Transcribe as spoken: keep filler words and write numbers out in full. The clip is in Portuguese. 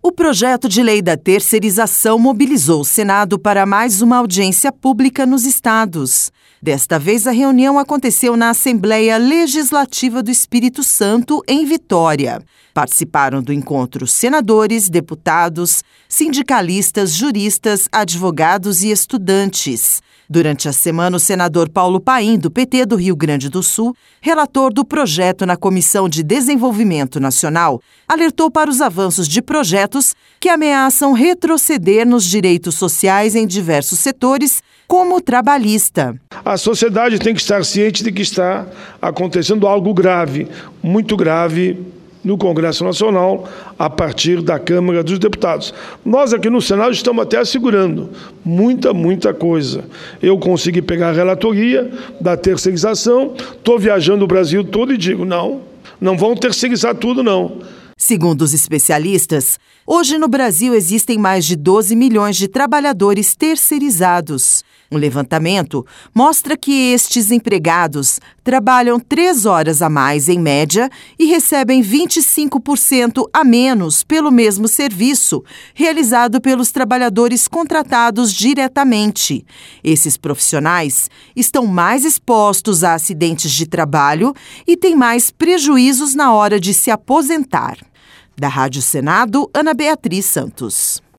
O projeto de lei da terceirização mobilizou o Senado para mais uma audiência pública nos estados. Desta vez, a reunião aconteceu na Assembleia Legislativa do Espírito Santo, em Vitória. Participaram do encontro senadores, deputados, sindicalistas, juristas, advogados e estudantes. Durante a semana, o senador Paulo Paim, do P T do Rio Grande do Sul, relator do projeto na Comissão de Desenvolvimento Nacional, alertou para os avanços de projetos que ameaçam retroceder nos direitos sociais em diversos setores, como o trabalhista. A sociedade tem que estar ciente de que está acontecendo algo grave, muito grave, no Congresso Nacional, a partir da Câmara dos Deputados. Nós aqui no Senado estamos até assegurando muita, muita coisa. Eu consegui pegar a relatoria da terceirização, estou viajando o Brasil todo e digo, não, não vão terceirizar tudo, não. Segundo os especialistas, hoje no Brasil existem mais de doze milhões de trabalhadores terceirizados. Um levantamento mostra que estes empregados trabalham três horas a mais em média e recebem vinte e cinco por cento a menos pelo mesmo serviço realizado pelos trabalhadores contratados diretamente. Esses profissionais estão mais expostos a acidentes de trabalho e têm mais prejuízos na hora de se aposentar. Da Rádio Senado, Ana Beatriz Santos.